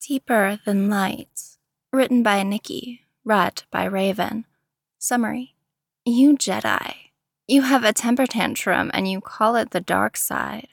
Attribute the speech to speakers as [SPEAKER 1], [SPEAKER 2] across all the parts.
[SPEAKER 1] Deeper Than Light, written by Nikki, read by Raven. Summary: You Jedi. You have a temper tantrum and you call it the dark side.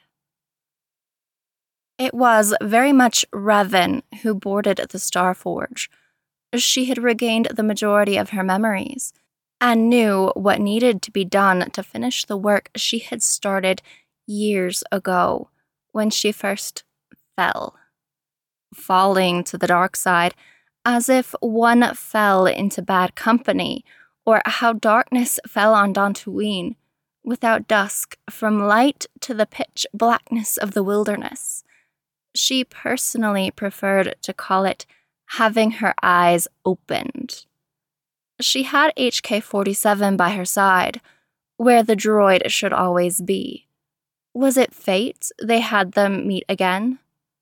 [SPEAKER 1] It was very much Revan who boarded the Starforge. She had regained the majority of her memories and knew what needed to be done to finish the work she had started years ago when she first fell. Falling to the dark side, as if one fell into bad company, or how darkness fell on Dantooine, without dusk, from light to the pitch blackness of the wilderness. She personally preferred to call it having her eyes opened. She had HK-47 by her side, where the droid should always be. Was it fate they had them meet again?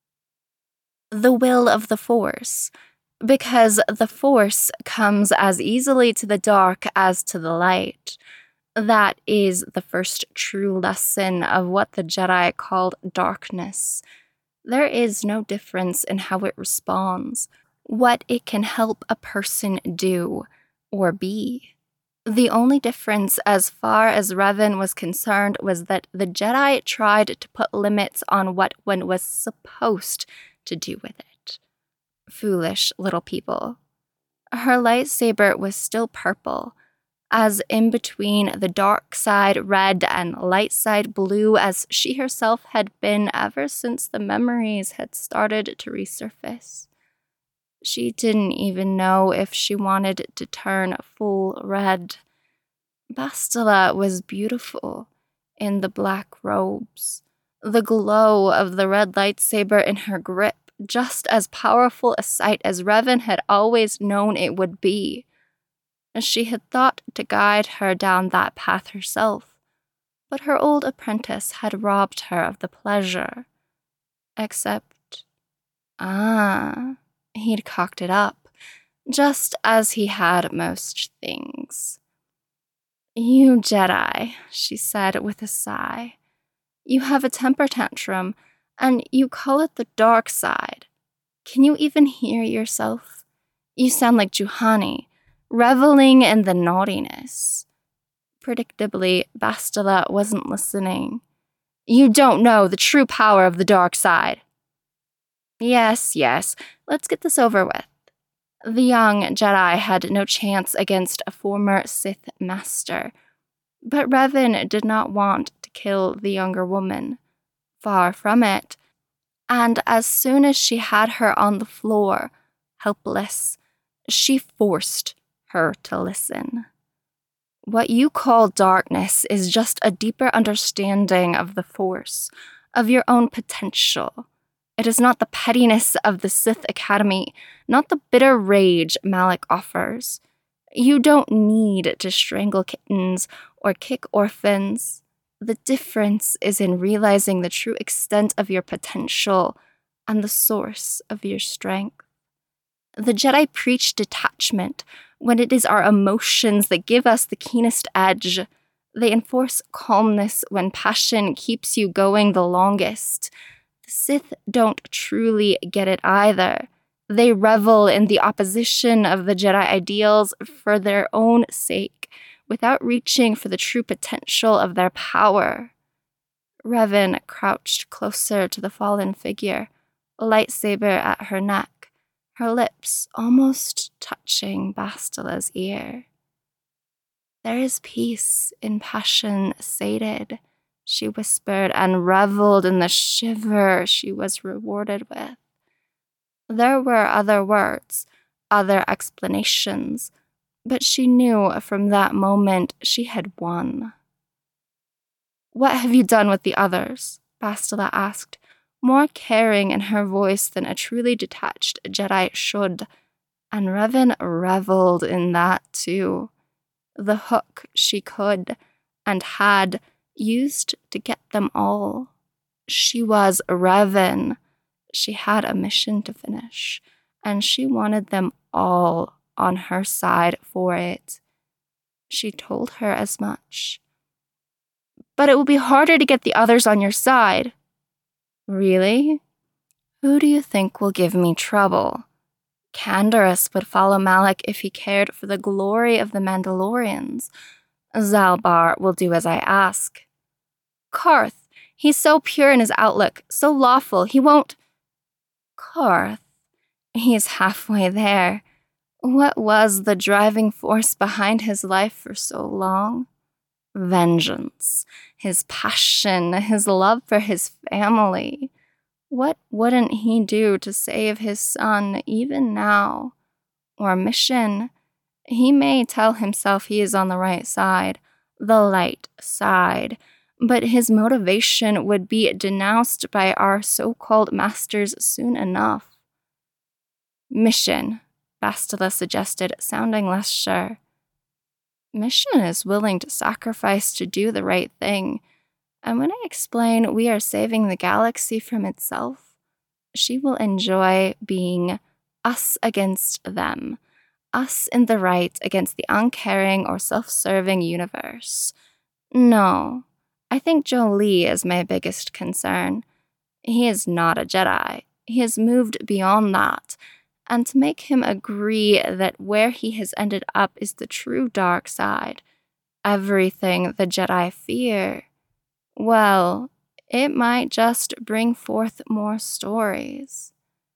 [SPEAKER 1] The will of the Force, because the Force comes as easily to the dark as to the light. That is the first true lesson of what the Jedi called darkness. There is no difference in how it responds, what it can help a person do or be. The only difference as far as Revan was concerned was that the Jedi tried to put limits on what one was supposed to do with it. Foolish little people. Her lightsaber was still purple, as in between the dark side red and light side blue as she herself had been ever since the memories had started to resurface. She didn't even know if she wanted to turn full red. Bastila was beautiful in the black robes. The glow of the red lightsaber in her grip, just as powerful a sight as Revan had always known it would be. She had thought to guide her down that path herself, but her old apprentice had robbed her of the pleasure. Except, he'd cocked it up, just as he had most things. You Jedi, she said with a sigh. You have a temper tantrum, and you call it the dark side. Can you even hear yourself? You sound like Juhani, reveling in the naughtiness. Predictably, Bastila wasn't listening. You don't know the true power of the dark side. Yes, let's get this over with. The young Jedi had no chance against a former Sith master, but Revan did not want to kill the younger woman. Far from it. And as soon as she had her on the floor, helpless, she forced her to listen. What you call darkness is just a deeper understanding of the Force, of your own potential. It is not the pettiness of the Sith Academy, not the bitter rage Malak offers. You don't need to strangle kittens or kick orphans. The difference is in realizing the true extent of your potential and the source of your strength. The Jedi preach detachment when it is our emotions that give us the keenest edge. They enforce calmness when passion keeps you going the longest. The Sith don't truly get it either. They revel in the opposition of the Jedi ideals for their own sake, without reaching for the true potential of their power. Revan crouched closer to the fallen figure, a lightsaber at her neck, her lips almost touching Bastila's ear. There is peace in passion sated, she whispered, and reveled in the shiver she was rewarded with. There were other words, other explanations, but she knew from that moment she had won. What have you done with the others? Bastila asked, more caring in her voice than a truly detached Jedi should, and Revan reveled in that too. The hook she could and had used to get them all. She was Revan. She had a mission to finish, and she wanted them all on her side for it. She told her as much. But it will be harder to get the others on your side. Really? Who do you think will give me trouble? Canderous would follow Malak if he cared for the glory of the Mandalorians. Zalbar will do as I ask. Karth, he's so pure in his outlook, so lawful, he won't— Karth, he's halfway there. What was the driving force behind his life for so long? Vengeance, his passion, his love for his family. What wouldn't he do to save his son even now? Or mission? He may tell himself he is on the right side, the light side, but his motivation would be denounced by our so-called masters soon enough. Mission, Bastila suggested, sounding less sure. Mission is willing to sacrifice to do the right thing, and when I explain we are saving the galaxy from itself, she will enjoy being us against them, us in the right against the uncaring or self-serving universe. No, I think Jolee is my biggest concern. He is not a Jedi. He has moved beyond that, and to make him agree that where he has ended up is the true dark side, everything the Jedi fear, well, it might just bring forth more stories.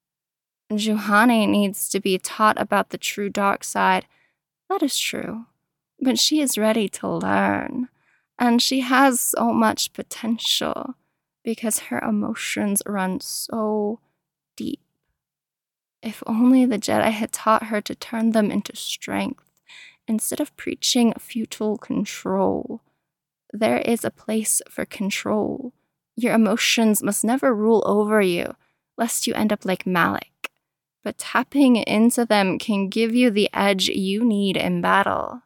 [SPEAKER 1] Juhani needs to be taught about the true dark side. That is true. But she is ready to learn. And she has so much potential because her emotions run so deep. If only the Jedi had taught her to turn them into strength instead of preaching futile control. There is a place for control. Your emotions must never rule over you, lest you end up like Malak. But tapping into them can give you the edge you need in battle.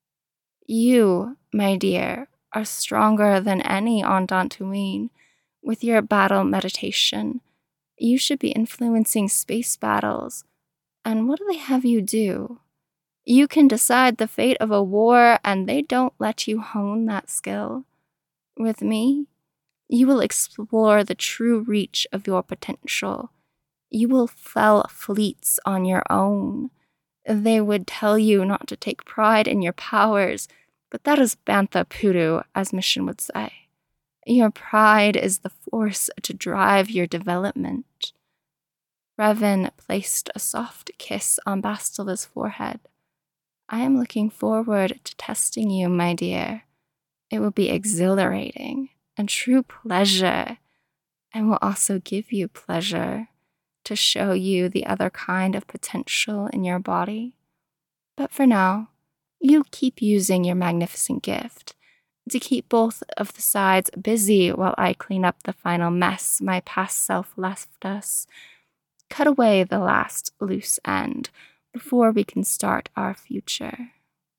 [SPEAKER 1] You, my dear, are stronger than any on Dantooine. With your battle meditation, you should be influencing space battles. And what do they have you do? You can decide the fate of a war, and they don't let you hone that skill. With me, you will explore the true reach of your potential. You will fell fleets on your own. They would tell you not to take pride in your powers, but that is Bantha Puru, as Mission would say. Your pride is the force to drive your development. Revan placed a soft kiss on Bastila's forehead. I am looking forward to testing you, my dear. It will be exhilarating and true pleasure, and will also give you pleasure to show you the other kind of potential in your body. But for now, you keep using your magnificent gift to keep both of the sides busy while I clean up the final mess my past self left us. Cut away the last loose end before we can start our future.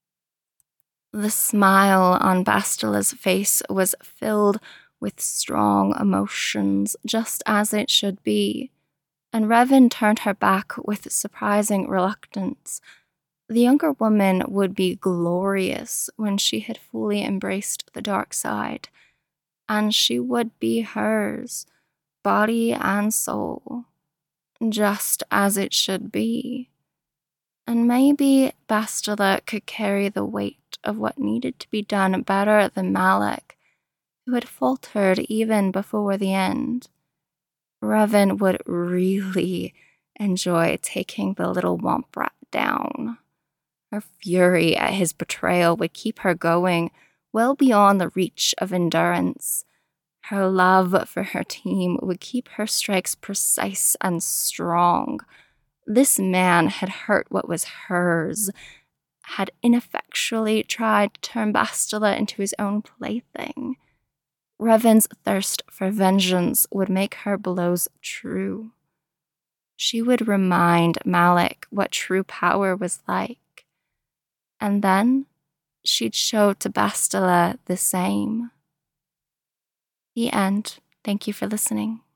[SPEAKER 1] The smile on Bastila's face was filled with strong emotions, just as it should be, and Revan turned her back with surprising reluctance. The younger woman would be glorious when she had fully embraced the dark side, and she would be hers, body and soul, just as it should be. And maybe Bastila could carry the weight of what needed to be done better than Malak, who had faltered even before the end. Revan would really enjoy taking the little womp rat down. Her fury at his betrayal would keep her going well beyond the reach of endurance. Her love for her team would keep her strikes precise and strong. This man had hurt what was hers, had ineffectually tried to turn Bastila into his own plaything. Revan's thirst for vengeance would make her blows true. She would remind Malak what true power was like. And then she'd show to Bastila the same. The end. Thank you for listening.